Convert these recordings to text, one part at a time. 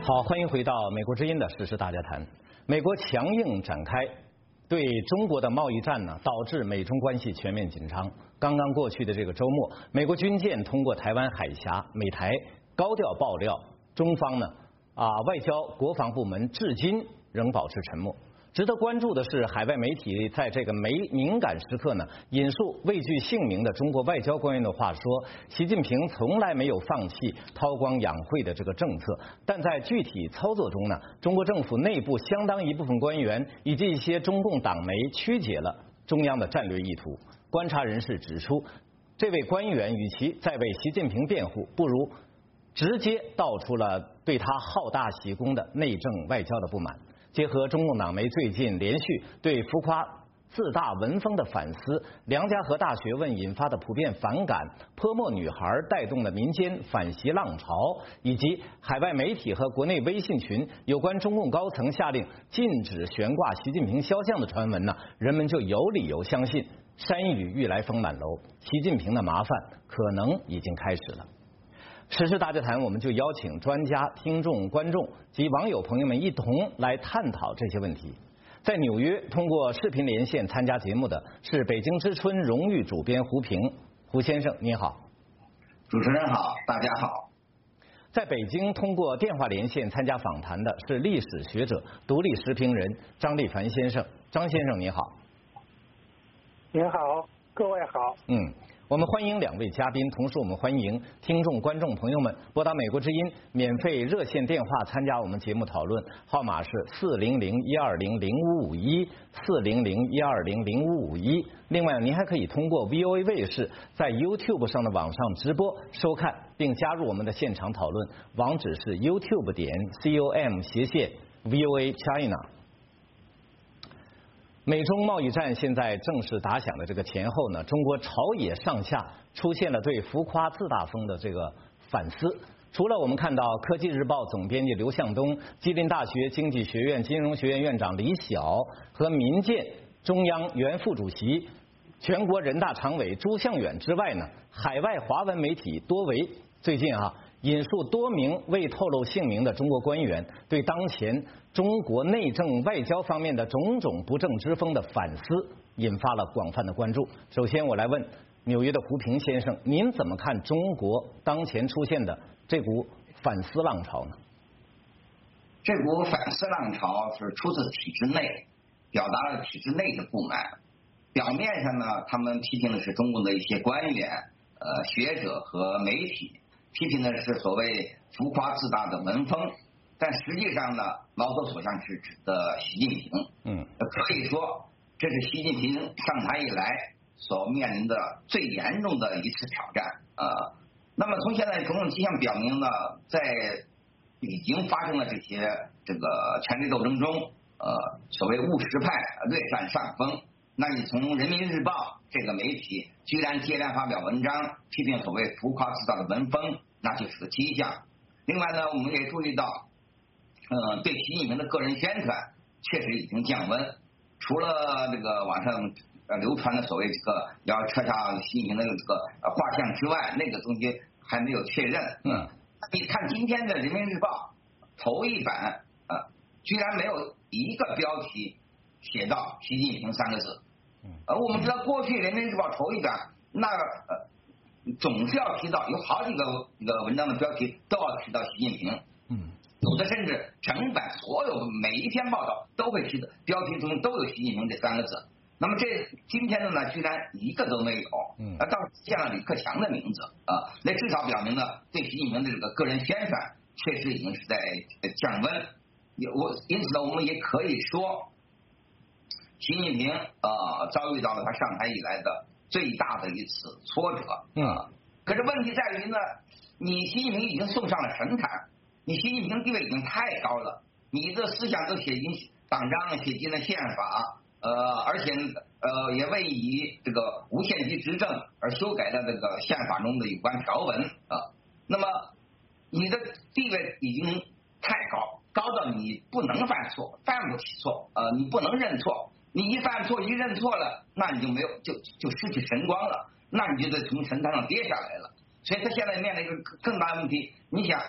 好，欢迎回到美国之音的时事大家谈。美国强硬展开对中国的贸易战呢，导致美中关系全面紧张。刚刚过去的这个周末，美国军舰通过台湾海峡，美台高调爆料，中方呢外交国防部门至今仍保持沉默。值得关注的是，海外媒体在这个敏感时刻呢，引述畏惧姓名的中国外交官员的话说，习近平从来没有放弃韬光养晦的这个政策，但在具体操作中呢，中国政府内部相当一部分官员以及一些中共党媒曲解了中央的战略意图。观察人士指出，这位官员与其在为习近平辩护，不如直接道出了对他好大喜功的内政外交的不满。结合中共党媒最近连续对浮夸自大文风的反思，梁家河大学问引发的普遍反感，泼墨女孩带动的民间反习浪潮，以及海外媒体和国内微信群有关中共高层下令禁止悬挂习近平肖像的传闻呢，人们就有理由相信山雨欲来风满楼，习近平的麻烦可能已经开始了。时事大家谈，我们就邀请专家、听众、观众及网友朋友们一同来探讨这些问题。在纽约通过视频连线参加节目的是北京之春荣誉主编胡平，胡先生您好。 主持人好，大家好。 在北京通过电话连线参加访谈的是历史学者、独立时评人张立凡先生，张先生您好。 您好，各位好。 我们欢迎两位嘉宾，同时我们欢迎听众、观众朋友们拨打美国之音免费热线电话参加我们节目讨论，号码是400-120-0551，400-120-0551。另外，您还可以通过 VOA 卫视在 YouTube 上的网上直播收看，并加入我们的现场讨论，网址是 youtube.com/VOA China。美中贸易战现在正式打响的这个前后呢，中国朝野上下出现了对浮夸自大风的这个反思。除了我们看到科技日报总编辑刘向东、吉林大学经济学院金融学院院长李晓和民建中央原副主席、全国人大常委朱向远之外呢，海外华文媒体多为最近引述多名未透露姓名的中国官员对当前中国内政外交方面的种种不正之风的反思，引发了广泛的关注。首先，我来问纽约的胡平先生，您怎么看中国当前出现的这股反思浪潮呢？ 这股反思浪潮是出自体制内，表达了体制内的不满。表面上呢，他们批评的是中共的一些官员、学者和媒体。批评的是所谓浮夸自大的文风，但实际上呢，矛头所向是指的习近平。可以说这是习近平上台以来所面临的最严重的一次挑战。那么从现在种种迹象表明呢，在已经发生了这个权力斗争中，所谓务实派略占上风。那你从人民日报这个媒体居然接连发表文章批评所谓浮夸自大的文风，那就是个迹象。另外呢，我们也注意到，对习近平的个人宣传确实已经降温。除了这个网上流传的所谓要撤下习近平的画像之外，那个东西还没有确认。你看今天的人民日报头一版，居然没有一个标题写到习近平3个字。我们知道过去人民日报头一版总是要提到，有好几个文章的标题都要提到习近平。有的甚至整版所有每一篇报道都会提的标题中都有习近平这3个字。那么今天的呢，居然一个都没有。倒是见了李克强的名字那至少表明了对习近平的个人宣传确实已经是在降温。因此呢，我们也可以说，习近平遭遇到了他上台以来的最大的一次挫折。可是问题在于呢，你习近平已经送上了神坛，你习近平地位已经太高了，你的思想都写进党章，写进了宪法，而且也为以这个无限期执政而修改了这个宪法中的有关条文那么你的地位已经太高到你不能犯错，犯不起错，你不能认错。你一犯错一认错了，那你就没有就失去神光了，那你就得从神坛上跌下来了。所以他现在面临一个更大的问题。你想，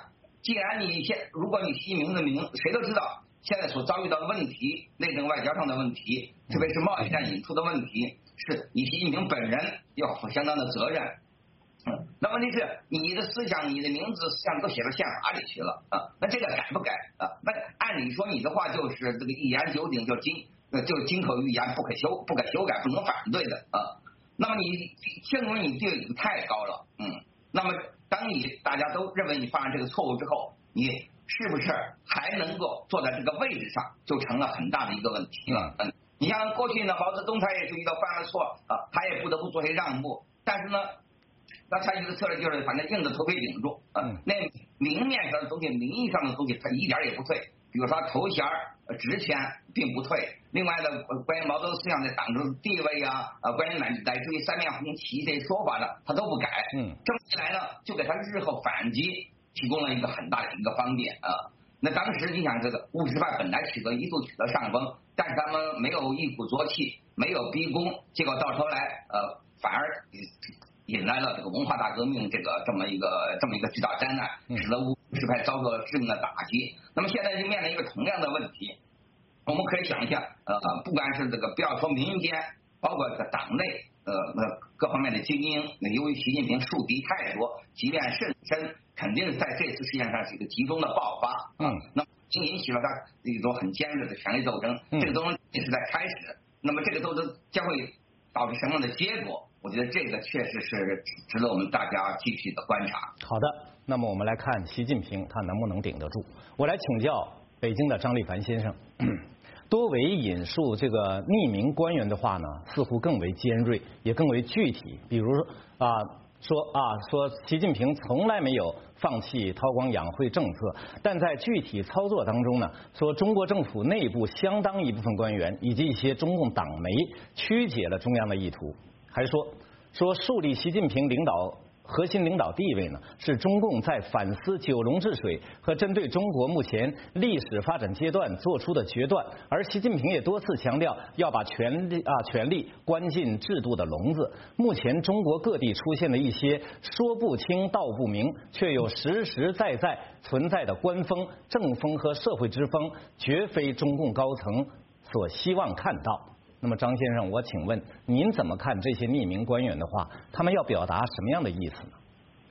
既然如果你习近平的名，谁都知道现在所遭遇到的问题，内政外交上的问题，特别是贸易战引出的问题，是你习近平本人要负相当的责任。那问题是你的思想、你的名字、思想都写到宪法里去了啊，那这个改不改啊？那按理说你的话就是这个一言九鼎，就金口玉言，不可修改，不能反对的啊。那么你证明你地位太高了，那么当大家都认为你犯了这个错误之后，你是不是还能够坐在这个位置上，就成了很大的一个问题了。你像过去呢，毛泽东他也是遇到犯了错啊，他也不得不做些让步，但是呢，他采取的策略就是反正硬着头皮顶住那明面上的东西、名义上的东西，他一点也不退。比如说头衔职权并不退，另外呢，关于毛泽东思想的党中地位啊，关于乃至于三面红旗这些说法呢，他都不改。这么一来呢，就给他日后反击提供了一个很大的一个方便啊。那当时你想，这个乌什派本来一度取得上风，但是他们没有一鼓作气，没有逼宫，结果到头来反而引来了这个文化大革命这么一个巨大灾难，使得乌什派遭受了致命的打击。那么现在就面临一个同样的问题，我们可以想一下，不管是这个不要说民间，包括这个党内各方面的精英，由于习近平树敌太多，即便甚深，肯定在这次事件上是一个集中的爆发那么引起了他一种很尖锐的权力斗争，这个斗争是在开始，那么这个斗争将会导致什么样的结果？我觉得这个确实是值得我们大家继续的观察。 好的，那么我们来看习近平他能不能顶得住。我来请教北京的张立凡先生，多维引述这个匿名官员的话呢，似乎更为尖锐，也更为具体。比如说习近平从来没有放弃韬光养晦政策，但在具体操作当中呢，说中国政府内部相当一部分官员以及一些中共党媒曲解了中央的意图，还说树立习近平核心领导地位呢，是中共在反思九龙治水和针对中国目前历史发展阶段做出的决断，而习近平也多次强调要把权力关进制度的笼子。目前中国各地出现的一些说不清道不明，却有实实在在存在的官风、政风和社会之风，绝非中共高层所希望看到。那么张先生，我请问您怎么看这些匿名官员的话？他们要表达什么样的意思呢？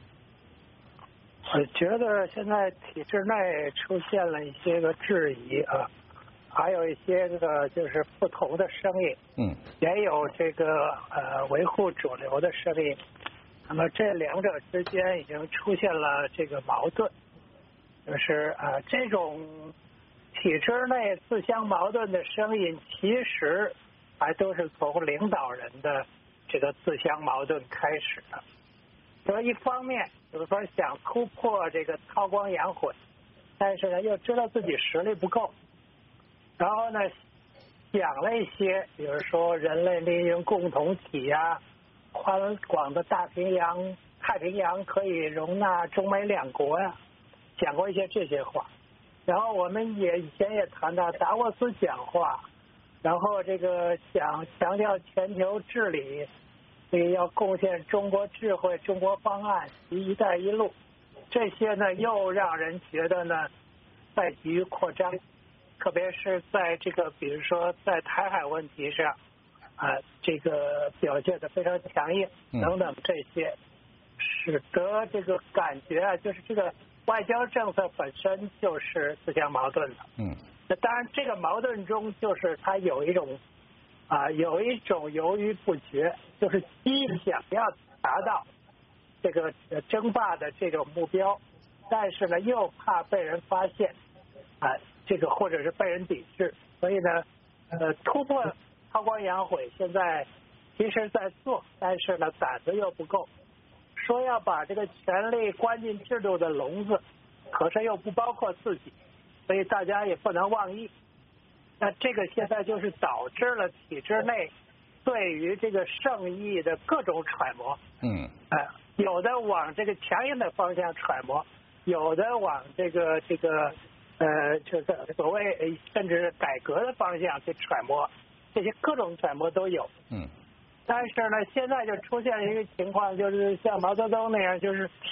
我觉得现在体制内出现了一些个质疑还有一些就是不同的声音，也有这个维护主流的声音。那么这两者之间已经出现了这个矛盾，就是这种体制内自相矛盾的声音，其实还都是从领导人的这个自相矛盾开始的。所以一方面，比如说想突破这个韬光养晦，但是呢又知道自己实力不够，然后呢讲了一些，比如说人类命运共同体宽广的太平洋可以容纳中美两国讲过一些这些话。然后我们以前也谈到达沃斯讲话，然后这个强调全球治理，所以要贡献中国智慧、中国方案及一带一路，这些呢又让人觉得呢在急于扩张，特别是在这个比如说在台海问题上这个表现得非常强硬等等，这些使得这个感觉就是这个外交政策本身就是自相矛盾的。那当然这个矛盾中就是它有一种犹豫不决，就是既想要达到这个争霸的这种目标，但是呢又怕被人发现这个或者是被人抵制，所以呢突破韬光养晦现在其实在做，但是呢胆子又不够，说要把这个权力关进制度的笼子，可是又不包括自己，所以大家也不能妄议。那这个现在就是导致了体制内对于这个圣意的各种揣摩，有的往这个强硬的方向揣摩，有的往这个就是所谓甚至改革的方向去揣摩，这些各种揣摩都有。但是呢，现在就出现了一个情况，就是像毛泽东那样，就是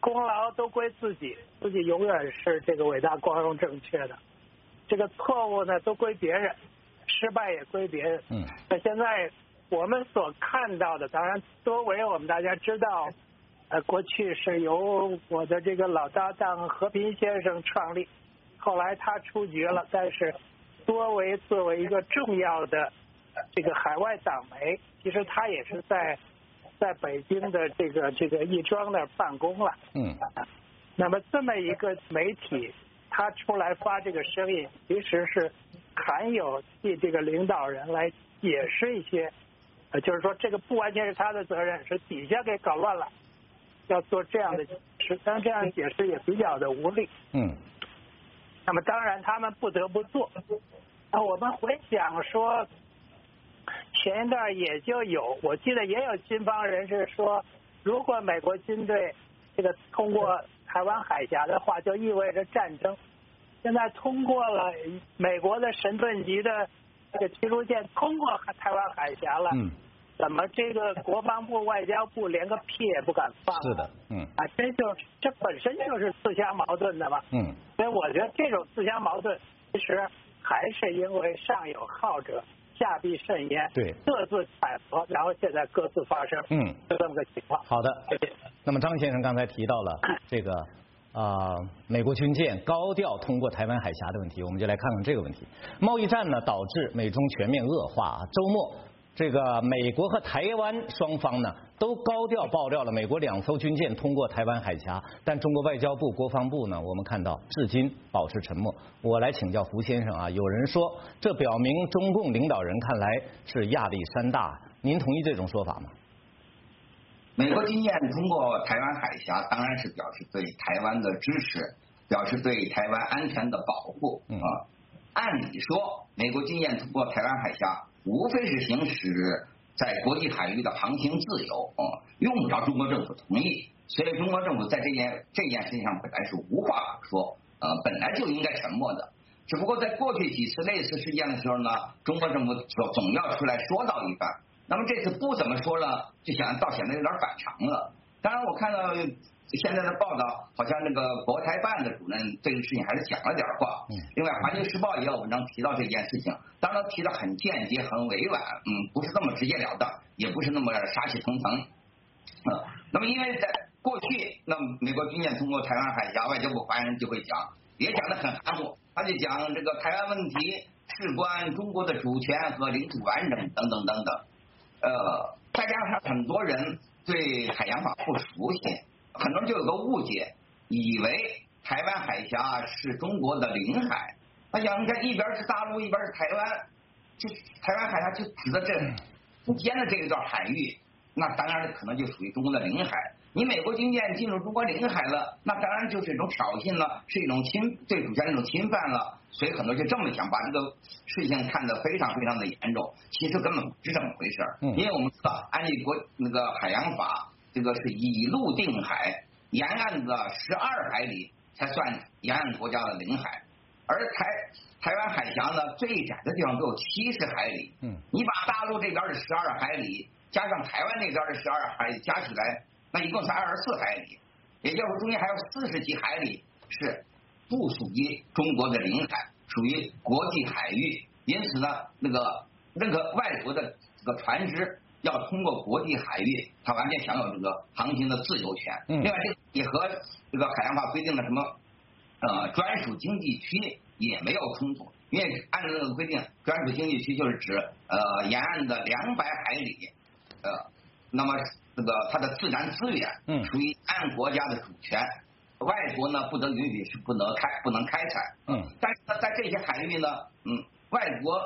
功劳都归自己，自己永远是这个伟大、光荣、正确的。这个错误呢都归别人，失败也归别人。那现在我们所看到的，当然多为我们大家知道，过去是由我的这个老搭档和平先生创立，后来他出局了，但是多为作为一个重要的这个海外党媒，其实他也是在北京的这个亦庄那儿办公了。那么这么一个媒体，他出来发这个声音，其实是含有替这个领导人来解释一些，就是说这个不完全是他的责任，是底下给搞乱了，要做这样的解释，但这样解释也比较的无力。那么当然他们不得不做。我们回想说，前一段也就有，我记得也有军方人士说，如果美国军队这个通过台湾海峡的话，就意味着战争。现在通过了美国的神盾级的这个驱逐舰通过台湾海峡了，怎么这个国防部、外交部连个屁也不敢放？ 是的， 这本身就是自相矛盾的嘛。所以我觉得这种自相矛盾，其实还是因为上有好者，下必甚焉。对，各自揣摩，然后现在各自发生。就这么个情况。 好的，那么张先生刚才提到了这个美国军舰高调通过台湾海峡的问题，我们就来看看这个问题。贸易战呢导致美中全面恶化。周末，这个美国和台湾双方呢都高调爆料了美国2艘军舰通过台湾海峡，但中国外交部、国防部呢，我们看到至今保持沉默。我来请教胡先生啊，有人说这表明中共领导人看来是亚历山大，您同意这种说法吗？ 美国军舰通过台湾海峡，当然是表示对台湾的支持，表示对台湾安全的保护。按理说，美国军舰通过台湾海峡，无非是行使在国际海域的航行自由，用不着中国政府同意。所以中国政府在这件事情上本来是无话可说，本来就应该沉默的。只不过在过去几次类似事件的时候呢，中国政府总要出来说道一番。那么这次不怎么说了，就显得有点反常了。当然，我看到现在的报道，好像那个国台办的主任对这个事情还是讲了点话。另外，《环球时报》也有文章提到这件事情，当然提得很间接、很委婉，不是那么直截了当，也不是那么杀气腾腾。那么因为在过去，那么美国军舰通过台湾海峡，外交部发言人就会讲，也讲得很含糊，他就讲这个台湾问题事关中国的主权和领土完整等等等等。再加上很多人对海洋法不熟悉，很多人就有个误解，以为台湾海峡是中国的领海。他想，你看一边是大陆，一边是台湾，这台湾海峡就指的这中间的这一段海域，那当然可能就属于中国的领海。你美国军舰进入中国领海了，那当然就是一种挑衅了，是一种对主权的一种侵犯了。所以很多人就这么想，把这个事情看得非常非常的严重，其实根本不是这么回事。因为我们知道，按照那个海洋法，这个是以陆定海，沿岸的12海里才算沿岸国家的领海，而台湾海峡呢，最窄的地方都有70海里。你把大陆这边的12海里加上台湾那边的12海里加起来，那一共才24海里，也就是中间还有40几海里是不属于中国的领海，属于国际海域。因此呢，任何外国的这个船只要通过国际海域，它完全享有这个航行的自由权。另外，这也和这个海洋法规定的什么专属经济区也没有冲突，因为按照这个规定，专属经济区就是指沿岸的200海里，那么这个它的自然资源属于按国家的主权，外国呢不得允许，是不能开采。但是呢，在这些海域呢，外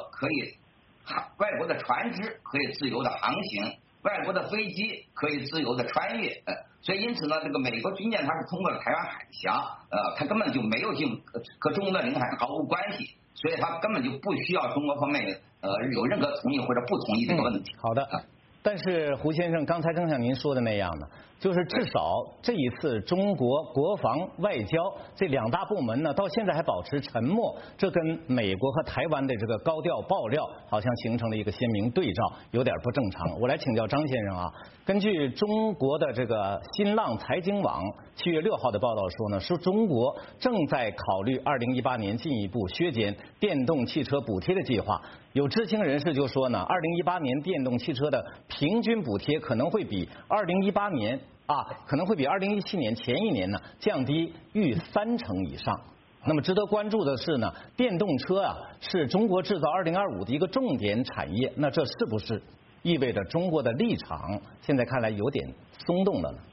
国的船只可以自由的航行，外国的飞机可以自由的穿越。所以因此呢，这个美国军舰它是通过了台湾海峡，它根本就没有和中国的领海毫无关系，所以它根本就不需要中国方面有任何同意或者不同意这个问题。 好的。但是胡先生刚才正像您说的那样呢， 就是至少这一次中国国防外交这两大部门呢，到现在还保持沉默，这跟美国和台湾的这个高调爆料好像形成了一个鲜明对照，有点不正常。我来请教张先生啊，根据中国的这个新浪财经网7月6号的报道说呢，说中国正在考虑2018年进一步削减电动汽车补贴的计划。有知情人士就说呢，2018年电动汽车的平均补贴可能会比2018年可能会比2017年前一年呢降低逾30%以上。那么值得关注的是呢，电动车是中国制造2025的一个重点产业，那这是不是意味着中国的立场现在看来有点松动了呢？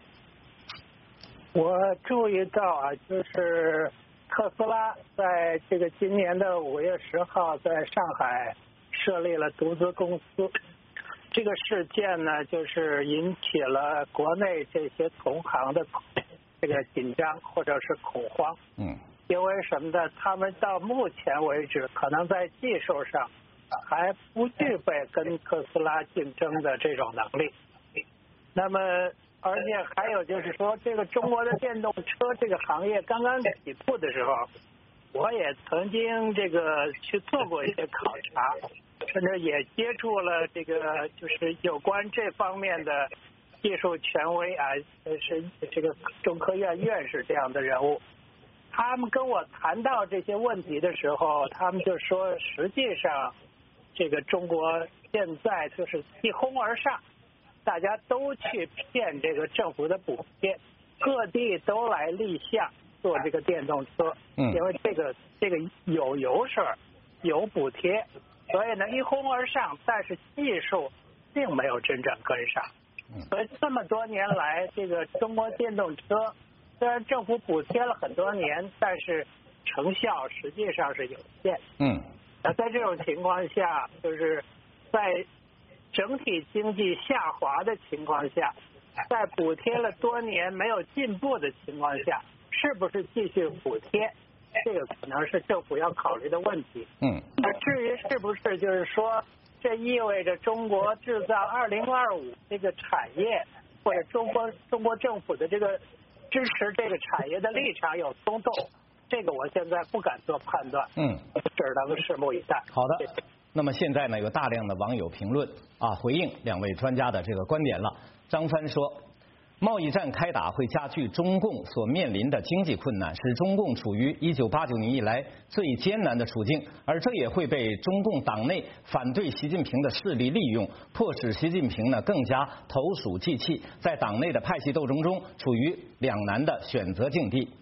我注意到就是特斯拉在这个今年的5月10号在上海设立了独资公司，这个事件呢，就是引起了国内这些同行的这个紧张或者是恐慌。因为什么呢？他们到目前为止，可能在技术上还不具备跟特斯拉竞争的这种能力。那么，而且还有就是说，这个中国的电动车这个行业刚刚起步的时候，我也曾经这个去做过一些考察，甚至也接触了这个就是有关这方面的技术权威是这个中科院院士这样的人物。他们跟我谈到这些问题的时候，他们就说，实际上这个中国现在就是一哄而上，大家都去骗这个政府的补贴，各地都来立项做这个电动车，因为这个有油水有补贴，所以呢一哄而上，但是技术并没有真正跟上。所以这么多年来，这个中国电动车虽然政府补贴了很多年，但是成效实际上是有限。那在这种情况下，就是在整体经济下滑的情况下，在补贴了多年没有进步的情况下，是不是继续补贴？这个可能是政府要考虑的问题。那至于是不是就是说，这意味着中国制造2025这个产业，或者中国政府的这个支持这个产业的立场有松动，这个我现在不敢做判断。只能拭目以待。 好的。那么现在呢，有大量的网友评论回应两位专家的这个观点了。张帆说，贸易战开打会加剧中共所面临的经济困难，使中共处于1989年以来最艰难的处境，而这也会被中共党内反对习近平的势力利用，迫使习近平呢更加投鼠忌器，在党内的派系斗争中处于两难的选择境地。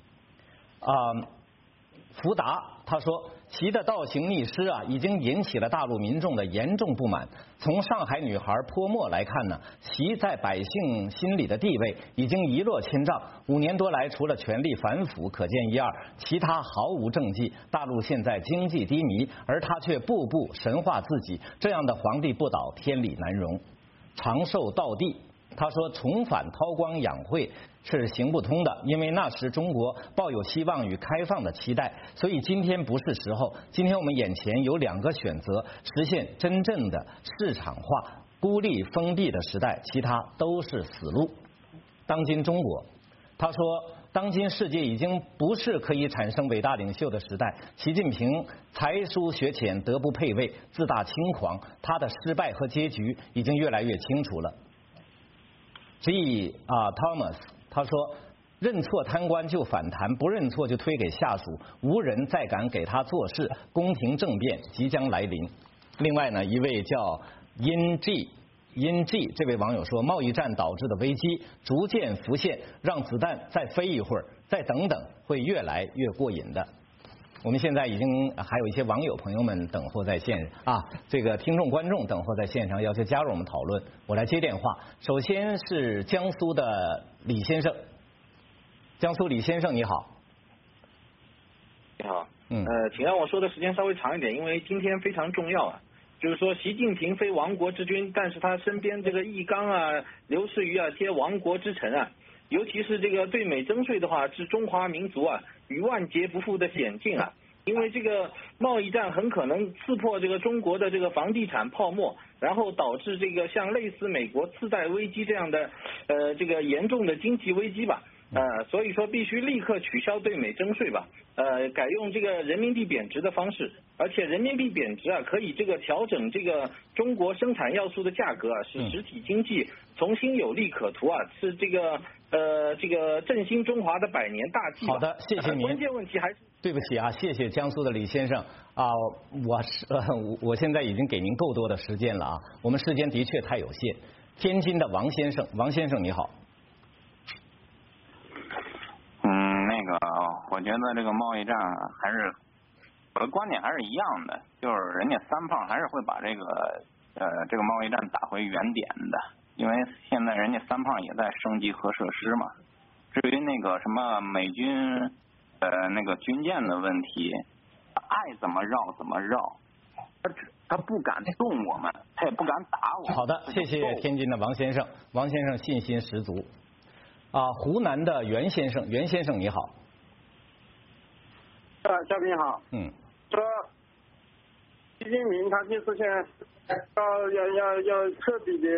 福达他说，习的倒行逆施已经引起了大陆民众的严重不满。从上海女孩泼墨来看呢，习在百姓心里的地位已经一落千丈。5年多来，除了权力反腐可见一二，其他毫无政绩。大陆现在经济低迷，而他却步步神化自己，这样的皇帝不倒，天理难容。长寿道地他说，重返韬光养晦是行不通的，因为那时中国抱有希望与开放的期待，所以今天不是时候。今天我们眼前有2个选择，实现真正的市场化，孤立封闭的时代，其他都是死路。当今中国，他说，当今世界已经不是可以产生伟大领袖的时代。习近平才疏学浅，德不配位，自大轻狂，他的失败和结局已经越来越清楚了。Thomas 他说，认错贪官就反弹，不认错就推给下属，无人再敢给他做事，宫廷政变即将来临。另外呢，一位叫殷 G 这位网友说，贸易战导致的危机逐渐浮现，让子弹再飞一会儿，再等等，会越来越过瘾的。我们现在已经还有一些网友朋友们等候在线这个听众观众等候在线上，要求加入我们讨论。我来接电话，首先是江苏的李先生。江苏李先生你好。 你好。请让我说的时间稍微长一点，因为今天非常重要就是说习近平非亡国之君，但是他身边这个易纲刘士余皆亡国之臣尤其是这个对美征税的话，置中华民族于万劫不复的险境因为这个贸易战很可能刺破这个中国的这个房地产泡沫，然后导致这个像类似美国次贷危机这样的这个严重的经济危机吧。所以说必须立刻取消对美征税吧，改用这个人民币贬值的方式，而且人民币贬值啊，可以这个调整这个中国生产要素的价格啊，使实体经济重新有利可图啊，是这个振兴中华的100年大计。 好的，谢谢您。 关键问题还是对不起啊，谢谢江苏的李先生啊，我现在已经给您够多的时间了啊，我们时间的确太有限。天津的王先生，王先生你好。 我觉得这个贸易战还是我的观点还是一样的，就是人家三胖还是会把这个贸易战打回原点的，因为现在人家三胖也在升级核设施嘛。至于那个什么美军那个军舰的问题，爱怎么绕怎么绕，他不敢动我们，他也不敢打我们。 好的，谢谢天津的王先生，王先生信心十足。湖南的袁先生，袁先生你好。 嘉宾好。说习近平他就是现在要彻底的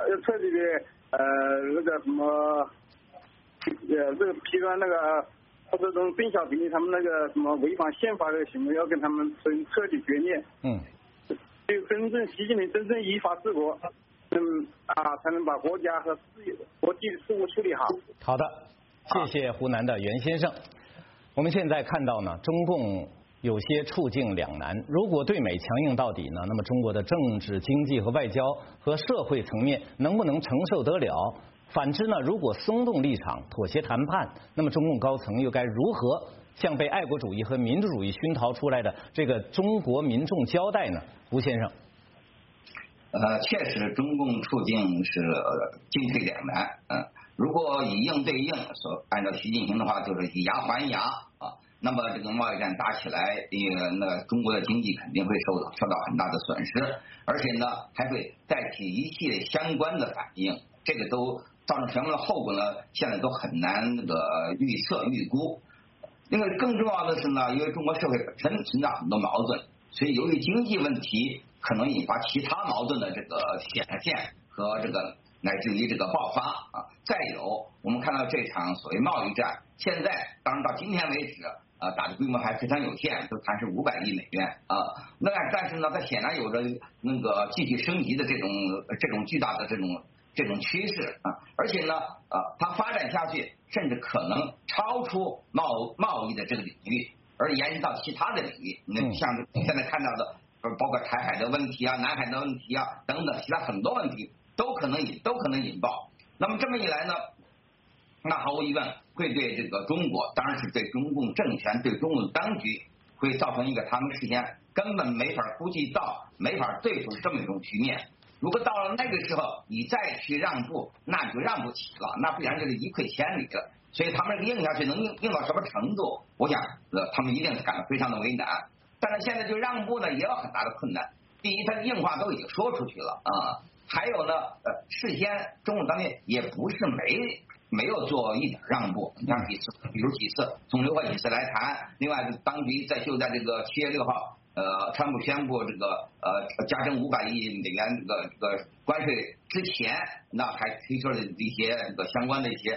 那个什么这个批断那个或者从邓小平他们那个什么违反宪法的行为，要跟他们彻底决裂。就真正习近平真正依法治国，才能把国家和国际事务处理好。 好的，谢谢湖南的袁先生。我们现在看到呢，中共有些处境两难。如果对美强硬到底呢，那么中国的政治、经济和外交和社会层面能不能承受得了？反之呢，如果松动立场、妥协谈判，那么中共高层又该如何向被爱国主义和民主主义熏陶出来的这个中国民众交代呢？吴先生。 确实，中共处境是进退两难。如果以硬对硬，按照习近平的话，就是以牙还牙啊，那么这个贸易战打起来，那中国的经济肯定会受到很大的损失，而且呢，还会带起一系列相关的反应，这个都造成什么样的后果呢？现在都很难那个预测预估。另外，更重要的是呢，因为中国社会本身存在很多矛盾，所以由于经济问题可能引发其他矛盾的这个显现和这个乃至于这个爆发啊。再有，我们看到这场所谓贸易战，现在当然到今天为止打的规模还非常有限，都谈是500亿美元啊。但是呢，它显然有着那个继续升级的这种巨大的这种趋势啊。而且呢，它发展下去，甚至可能超出贸易的这个领域，而延伸到其他的领域。像现在看到的，包括台海的问题啊、南海的问题啊等等，其他很多问题都可能引爆。那么这么一来呢，那毫无疑问会对这个中国，当然是对中共政权、对中共当局，会造成一个他们事先根本没法估计到、没法对付这么一种局面。如果到了那个时候，你再去让步，那就让不起了，那必然就是一溃千里了。所以他们硬下去能硬到什么程度？我想，他们一定是感到非常的为难。但是现在就让步呢，也有很大的困难。第一，他的硬话都已经说出去了啊。还有呢，事先中共当局也不是没有做一点让步，像比如几次从刘鹤几次来谈。另外，当局就在这个7月6号，川普宣布这个加征500亿美元这个关税之前，那还推出了一些这个相关的一些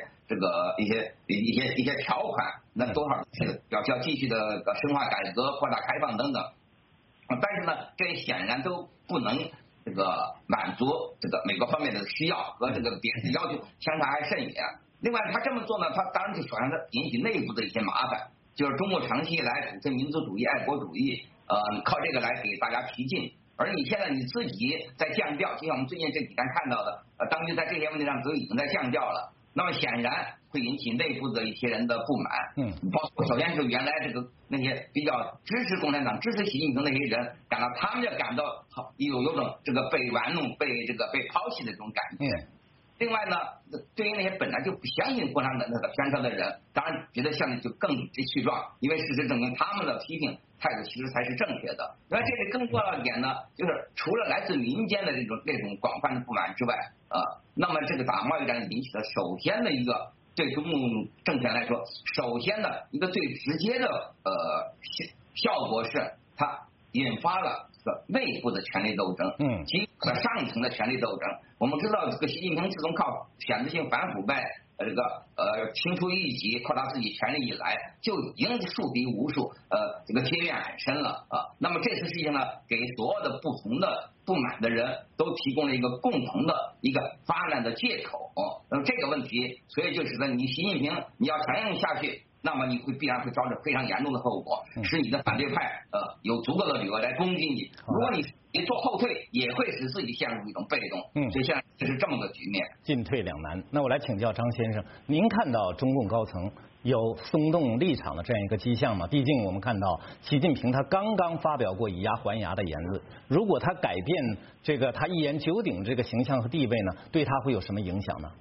条款，那多少是要继续的深化改革、扩大开放等等。但是呢，这显然都不能这个满足这个美国方面的需要和这个别人的要求，相差还甚远。另外，他这么做呢，他当然是首先他引起内部的一些麻烦，就是中国长期以来主张民族主义、爱国主义，靠这个来给大家提劲。而你现在你自己在降调，就像我们最近这几天看到的，当局在这些问题上都已经在降调了。那么显然会引起内部的一些人的不满，包括首先是原来那些比较支持共产党、支持习近平那些人，他们就感到有种这个被玩弄、被抛弃的这种感觉。另外呢，对于那些本来就不相信共产党那个宣传的人，当然觉得现在就更理直气壮，因为事实证明他们的批评态度其实才是正确的。那这里更重要的点呢，就是除了来自民间的那种广泛的不满之外，那么这个打贸易战引起的首先的一个对中共政权来说，首先的一个最直接的效效果是它引发了这个内部的权力斗争，激发了上层的权力斗争。我们知道，这个习近平自从靠选择性反腐败清除异己，扩大自己权力以来，就已经树敌无数，这个贴面很深了啊。那么这次事情呢，给所有的不同的不满的人都提供了一个共同的一个发难的借口。那么这个问题，所以就使得你习近平你要强硬下去，那么你必然会招致非常严重的后果，使你的反对派有足够的理由来攻击你。如果你做后退，也会使自己陷入一种被动。所以现在这是这么个局面， 进退两难。那我来请教张先生，您看到中共高层有松动立场的这样一个迹象吗？毕竟我们看到习近平他刚刚发表过以牙还牙的言论，如果他改变这个他一言九鼎这个形象和地位呢，对他会有什么影响呢？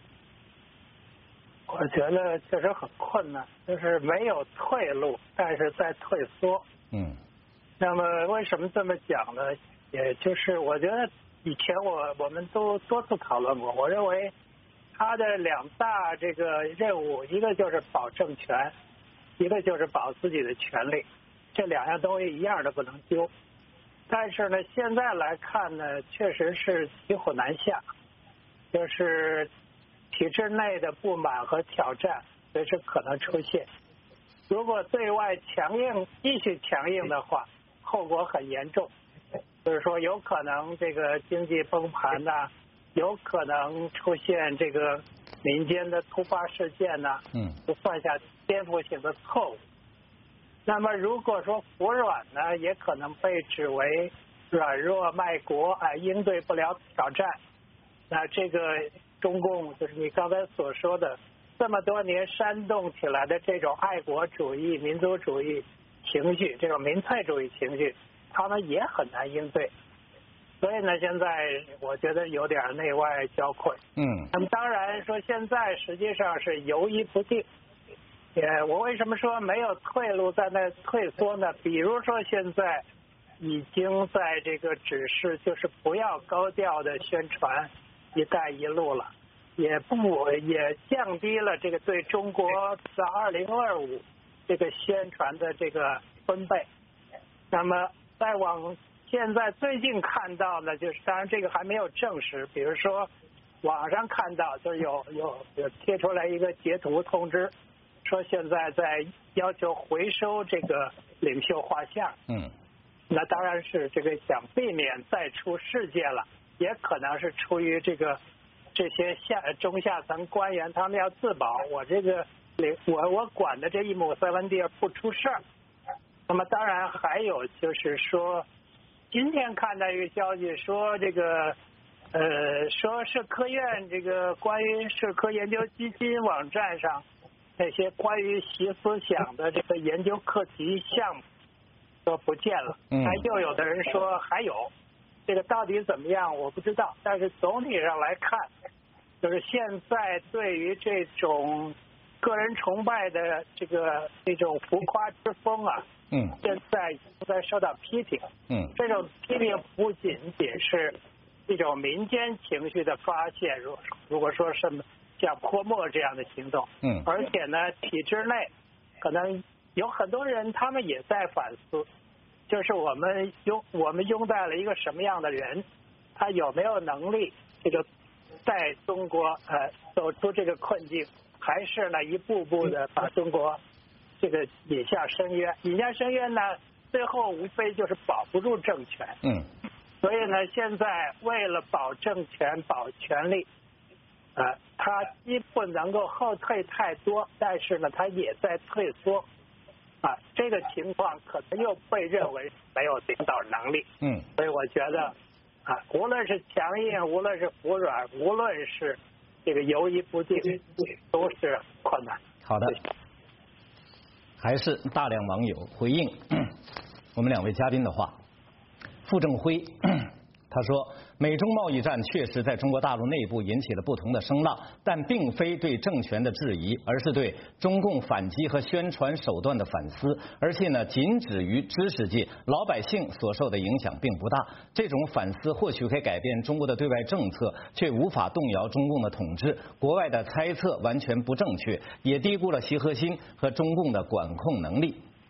我觉得确实很困难，就是没有退路，但是在退缩。那么为什么这么讲呢？也就是我觉得以前我们都多次讨论过，我认为他的两大这个任务，一个就是保政权，一个就是保自己的权利，这两样东西一样的不能丢。但是呢，现在来看呢，确实是骑虎难下，就是体制内的不满和挑战随时可能出现。如果对外继续强硬的话，后果很严重，就是说有可能这个经济崩盘呐，有可能出现这个民间的突发事件呐，就犯下颠覆性的错误。那么如果说服软呢，也可能被指为软弱卖国，应对不了挑战。那这个中共就是你刚才所说的这么多年煽动起来的这种爱国主义、民族主义情绪，这种民粹主义情绪，他们也很难应对。所以呢，现在我觉得有点内外交困。那么当然说现在实际上是犹豫不定。我为什么说没有退路，在那退缩呢？比如说现在已经在这个指示，就是不要高调的宣传“一带一路”了，也降低了这个对中国的2025这个宣传的这个分贝。那么再往现在最近看到呢，就是当然这个还没有证实，比如说网上看到就是有贴出来一个截图通知，说现在在要求回收这个领袖画像。那当然是这个想避免再出事件了，也可能是出于这些中下层官员他们要自保，我管的这一亩三分地不出事儿。那么当然还有就是说，今天看到一个消息说这个说社科院这个关于社科研究基金网站上那些关于习思想的这个研究课题项目都不见了。又有的人说还有，这个到底怎么样我不知道，但是总体上来看，就是现在对于这种个人崇拜的这种浮夸之风啊，现在在受到批评。这种批评不仅仅是一种民间情绪的发泄，如果说什么像泼墨这样的行动，而且呢，体制内可能有很多人他们也在反思，就是我们拥戴了一个什么样的人，他有没有能力在中国走出这个困境，还是呢一步步的把中国引下深渊。引下深渊呢，最后无非就是保不住政权。所以呢，现在为了保政权、保权力，他既不能够后退太多，但是呢，他也在退缩。这个情况可能又被认为没有领导能力。所以我觉得无论是强硬，无论是服软，无论是这个犹豫不定，都是困难。 好的，还是大量网友回应我们两位嘉宾的话。傅政辉他说，美中贸易战确实在中国大陆内部引起了不同的声浪，但并非对政权的质疑，而是对中共反击和宣传手段的反思，而且呢，仅止于知识界，老百姓所受的影响并不大。这种反思或许可以改变中国的对外政策，却无法动摇中共的统治。国外的猜测完全不正确，也低估了习核心和中共的管控能力。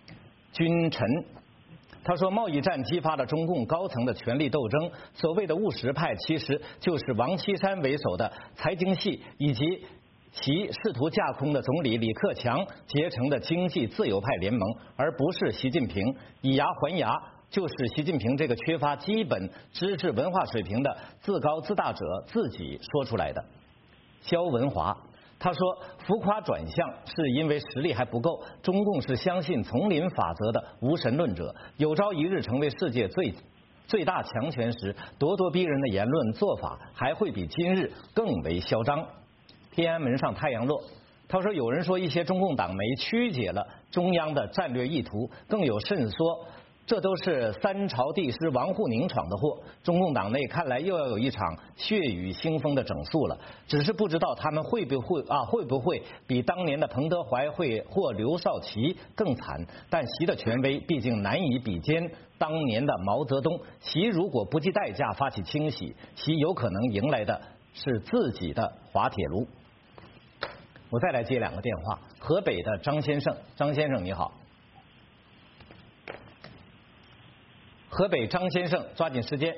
君臣。他说，贸易战激发了中共高层的权力斗争，所谓的务实派其实就是王岐山为首的财经系以及其试图架空的总理李克强结成的经济自由派联盟，而不是习近平。以牙还牙，就是习近平这个缺乏基本知识文化水平的自高自大者自己说出来的。肖文华他说，浮夸转向是因为实力还不够，中共是相信丛林法则的无神论者，有朝一日成为世界最大强权时，咄咄逼人的言论做法还会比今日更为嚣张。天安门上太阳落他说，有人说一些中共党媒曲解了中央的战略意图，更有甚说这都是三朝帝师王沪宁闯的祸。中共党内看来又要有一场血雨腥风的整肃了，只是不知道他们会不会比当年的彭德怀或刘少奇更惨。但习的权威毕竟难以比肩当年的毛泽东，习如果不计代价发起清洗，习有可能迎来的是自己的滑铁卢。我再来接2个电话，河北的张先生，张先生你好。河北张先生，抓紧时间。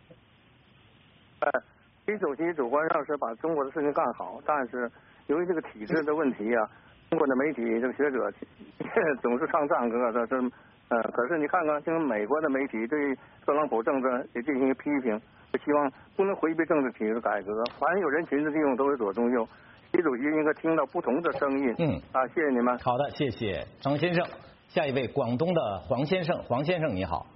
习主席主观上是把中国的事情干好，但是由于这个体制的问题啊，中国的媒体这个学者总是唱赞歌的，可是你看看，像美国的媒体对特朗普政策也进行批评，希望不能回避政治体制改革，凡有人群的地方都有左中右。习主席应该听到不同的声音。谢谢你们。 好的，谢谢张先生。下一位，广东的黄先生，黄先生你好。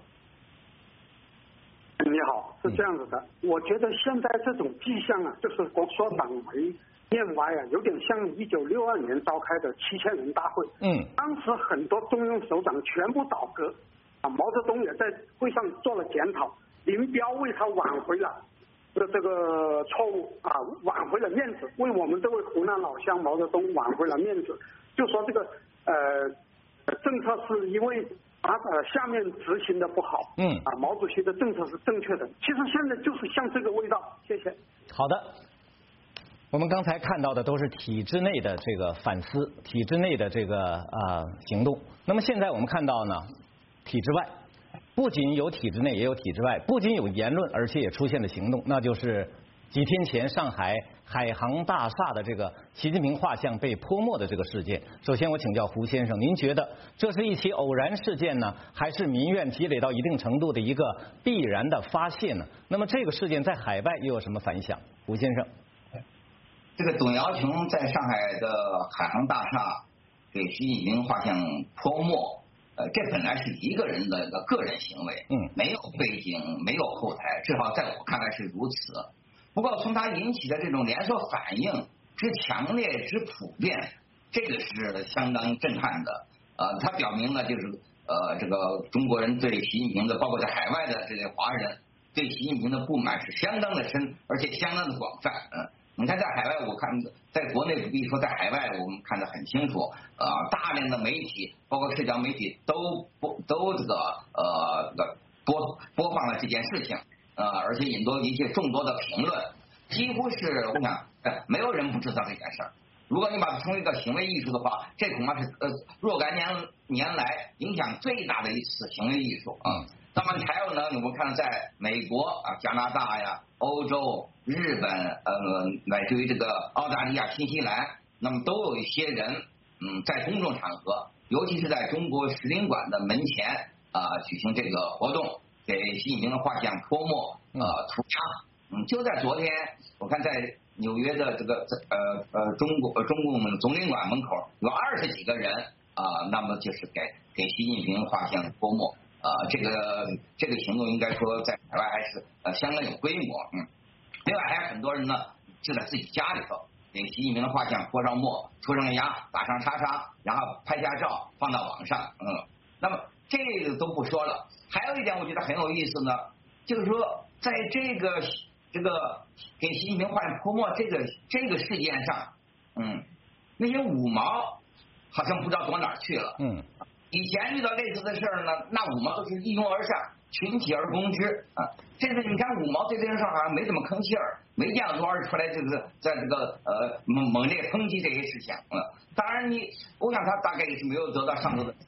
你好，是这样子的，我觉得现在这种迹象啊，就是说党媒念歪啊，有点像1962年召开的7000人大会。当时很多中央首长全部倒戈，毛泽东也在会上做了检讨，林彪为他挽回了这个错误挽回了面子，为我们这位湖南老乡毛泽东挽回了面子，就说这个政策是因为下面执行的不好，毛主席的政策是正确的。其实现在就是像这个味道。谢谢。 好的，我们刚才看到的都是体制内的这个反思，体制内的这个行动。那么现在我们看到呢，体制外不仅有体制内，也有体制外，不仅有言论，而且也出现了行动，那就是几天前上海海航大厦的这个习近平画像被泼墨的这个事件。首先我请教胡先生，您觉得这是一起偶然事件呢，还是民怨积累到一定程度的一个必然的发泄呢？那么这个事件在海外又有什么反响？胡先生。 这个董瑶琼在上海的海航大厦给习近平画像泼墨，这本来是一个人的个人行为，没有背景，没有后台，至少在我看来是如此。不过从它引起的这种连锁反应之强烈之普遍，这个是相当震撼的。它表明了就是这个中国人对习近平的，包括在海外的这些华人对习近平的不满是相当的深，而且相当的广泛。你看在海外，我看在国内不必说，在海外我们看得很清楚，大量的媒体，包括社交媒体都这个播放了这件事情。而且引多一些众多的评论，几乎是我想，没有人不知道这件事儿。如果你把它成为一个行为艺术的话，这恐怕是若干年来影响最大的一次行为艺术啊。那么还有呢，我们看到在美国加拿大呀、欧洲、日本乃至于这个澳大利亚、新西兰，那么都有一些人在公众场合，尤其是在中国使领馆的门前举行这个活动。给习近平的画像泼墨涂鸦。就在昨天，我看在纽约的这个中共总领馆门口有20几个人那么就是给习近平画像泼墨。这个行动应该说在海外还是相当有规模。另外还有很多人呢就在自己家里头给习近平的画像泼上墨、涂上鸦、打上叉叉，然后拍下照放到网上。那么这个都不说了。还有一点我觉得很有意思呢，就是说在这个给习近平画像泼墨这个事件上，那些五毛好像不知道躲哪儿去了。以前遇到类似的事儿呢，那五毛都是一拥而上，群起而攻之这次你看五毛对这件事好像没怎么吭气儿，没见多少出来就是在这个猛烈抨击这些事情。当然我想他大概也是没有得到上头的。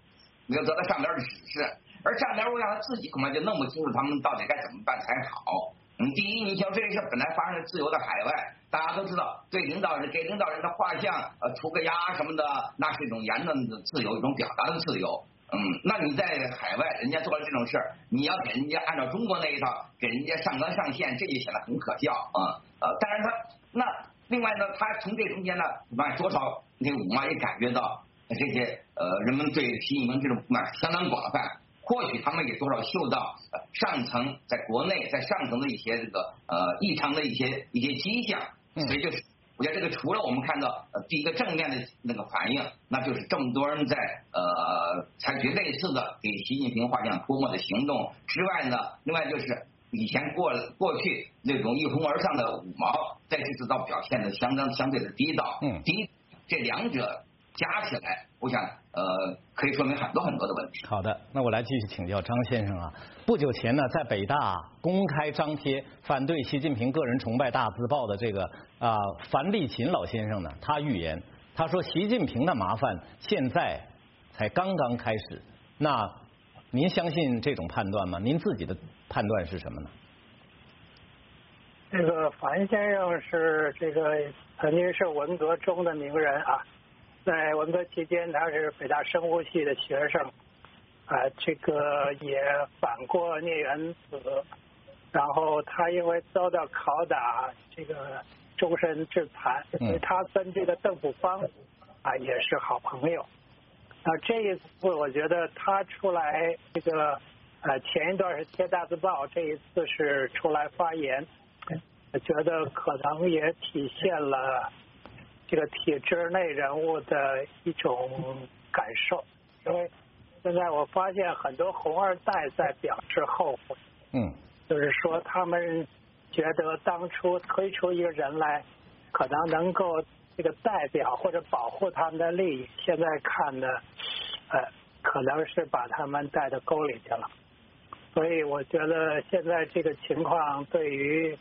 没有得到上边的指示，而上边我想他自己恐怕就弄不清楚他们到底该怎么办才好。第一，你像这事本来发生在自由的海外，大家都知道，对领导人给领导人的画像涂个鸦什么的，那是一种言论的自由，一种表达的自由。那你在海外，人家做了这种事儿，你要给人家按照中国那一套，给人家上纲上线，这就显得很可笑啊。当然那另外呢，他从这中间呢，多少那个五毛也感觉到这些人们对习近平这种不满相当广泛。或许他们也多少嗅到上层在国内在上层的一些这个异常的一些迹象，所以就是我觉得这个除了我们看到第一个正面的那个反应，那就是这么多人在采取类似的给习近平画像泼墨的行动之外呢，另外就是以前过去那种一哄而上的五毛，在这次倒表现的相对的低道。这两者加起来，我想可以说明很多的问题。 好的，那我来继续请教张先生啊。不久前呢，在北大公开张贴反对习近平个人崇拜大字报的这个樊立勤老先生呢，他预言，他说习近平的麻烦现在才刚刚开始。那您相信这种判断吗？您自己的判断是什么呢？ 这个樊先生是这个曾经是文革中的名人啊。在文革期间，他是北大生物系的学生，这个也反过聂元子，然后他因为遭到拷打，这个终身致残，所以他跟这个邓朴方也是好朋友。这一次我觉得他出来这个前一段是贴大字报，这一次是出来发言，我觉得可能也体现了这个体制内人物的一种感受，因为现在我发现很多红二代在表示后悔，就是说他们觉得当初推出一个人来，可能能够这个代表或者保护他们的利益，现在看呢，可能是把他们带到沟里去了，所以我觉得现在这个情况对于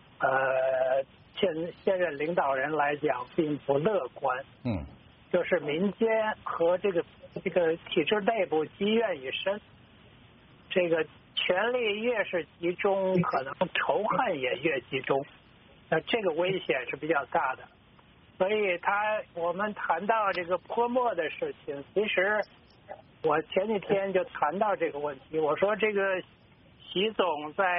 现任领导人来讲并不乐观，就是民间和这个体制内部积怨已深，这个权力越是集中，可能仇恨也越集中，那这个危险是比较大的。所以我们谈到这个泼墨的事情，其实我前几天就谈到这个问题，我说这个习总在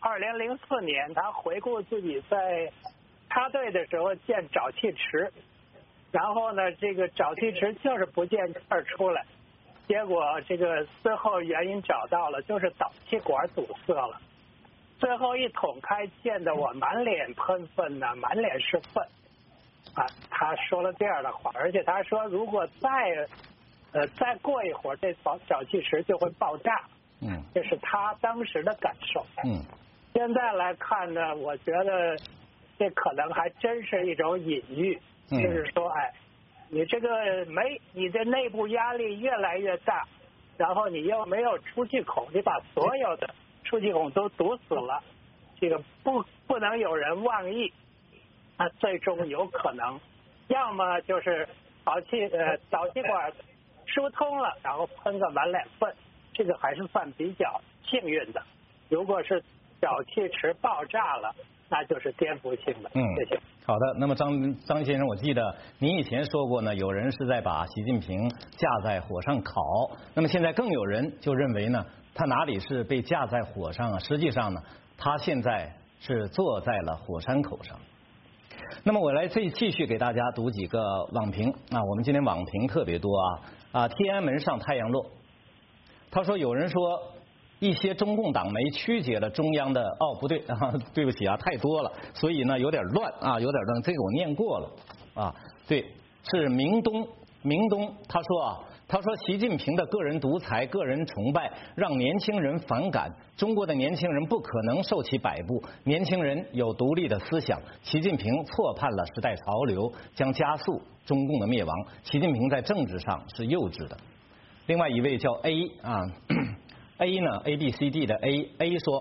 2004年他回顾自己在插队的时候建沼气池，然后呢这个沼气池就是不见气儿出来，结果这个最后原因找到了，就是导气管堵塞了，最后一捅开，溅得我满脸喷粪呢，满脸是粪他说了这样的话，而且他说如果再过一会儿这沼气池就会爆炸，这是他当时的感受。现在来看呢，我觉得这可能还真是一种隐喻，就是说你这个你的内部压力越来越大，然后你又没有出气孔，你把所有的出气孔都堵死了，这个不能有人妄议，那最终有可能要么就是导气管疏通了，然后喷个满脸粪，这个还是算比较幸运的。如果是沼气池爆炸了，那就是颠覆性的。谢谢。 好的，那么张先生，我记得您以前说过呢，有人是在把习近平架在火上烤，那么现在更有人就认为呢，他哪里是被架在火上啊？实际上呢，他现在是坐在了火山口上。那么我来继续给大家读几个网评我们今天网评特别多天安门上太阳落，他说有人说一些中共党媒曲解了中央的不对对不起太多了，所以呢有点乱有点乱，这个我念过了对，是明东他说习近平的个人独裁、个人崇拜让年轻人反感，中国的年轻人不可能受其摆布，年轻人有独立的思想，习近平错判了时代潮流，将加速中共的灭亡，习近平在政治上是幼稚的。另外一位叫 A 呢 A B C D 的 A 说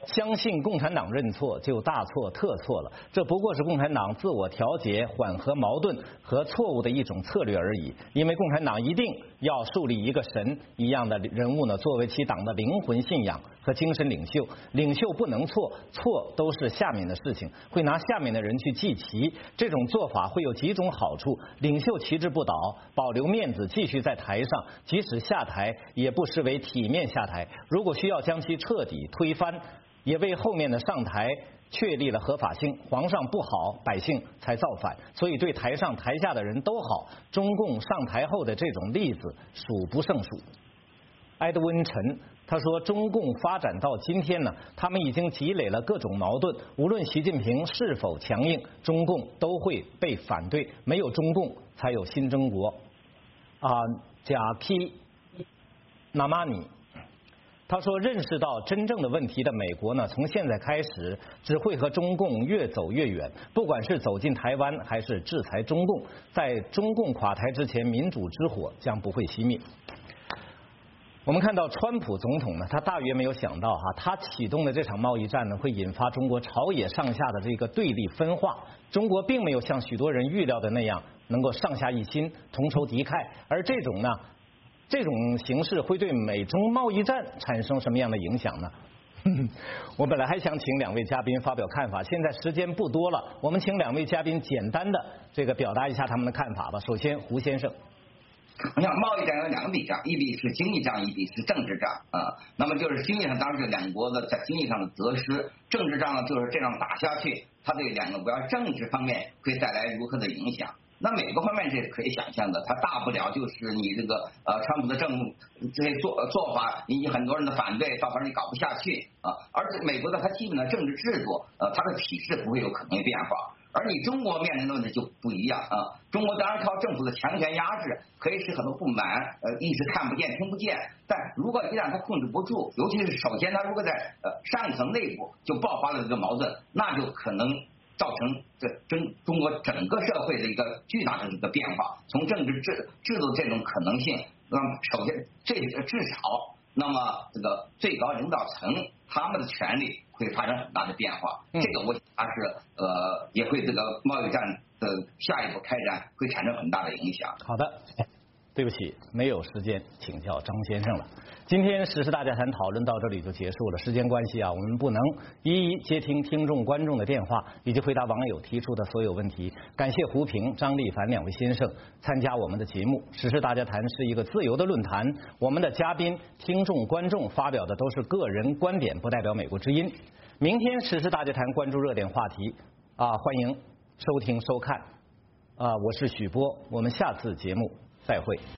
相信共产党认错就大错特错了，这不过是共产党自我调节、缓和矛盾和错误的一种策略而已。因为共产党一定要树立一个神一样的人物呢，作为其党的灵魂信仰和精神领袖。领袖不能错，错都是下面的事情，会拿下面的人去记旗。这种做法会有几种好处：领袖旗帜不倒，保留面子，继续在台上，即使下台也不失为体面下台。如果需要将其彻底推翻，也为后面的上台确立了合法性。皇上不好，百姓才造反，所以对台上台下的人都好。中共上台后的这种例子数不胜数。埃德温·陈他说，中共发展到今天呢，他们已经积累了各种矛盾，无论习近平是否强硬，中共都会被反对。没有中共，才有新中国。贾基纳马尼他说，认识到真正的问题的美国呢，从现在开始只会和中共越走越远。不管是走进台湾，还是制裁中共，在中共垮台之前，民主之火将不会熄灭。我们看到川普总统呢，他大约没有想到他启动的这场贸易战呢，会引发中国朝野上下的这个对立分化。中国并没有像许多人预料的那样能够上下一心、同仇敌忾，而这种形势会对美中贸易战产生什么样的影响呢？我本来还想请两位嘉宾发表看法，现在时间不多了，我们请两位嘉宾简单的表达一下他们的看法吧。首先，胡先生。 你看，贸易战有两笔账，一笔是经济账，一笔是政治账啊。那么就是经济上，当然是两国的在经济上的得失；政治账呢，就是这样打下去，它对两个国家政治方面会带来如何的影响。那美国方面是可以想象的，它大不了就是你这个川普的这些做法引起很多人的反对，到时候你搞不下去啊。而且美国的它基本的政治制度，它的体制不会有可能变化。而你中国面临的问题就不一样啊！中国当然靠政府的强权压制，可以使很多不满一直看不见听不见。但如果一旦他控制不住，尤其是首先他如果在上层内部就爆发了这个矛盾，那就可能造成中国整个社会的一个巨大的一个变化。从政治制度这种可能性，那么首先至少，那么这个最高领导层他们的权力会发生很大的变化。这个我想是也会这个贸易战的下一步开展会产生很大的影响。 好的，对不起，没有时间请教张先生了。今天时事大家谈讨论到这里就结束了，时间关系我们不能一一接听听众观众的电话以及回答网友提出的所有问题。感谢胡平、张立凡两位先生参加我们的节目。时事大家谈是一个自由的论坛，我们的嘉宾、听众、观众发表的都是个人观点，不代表美国之音。明天时事大家谈关注热点话题欢迎收听收看我是许波，我们下次节目再会。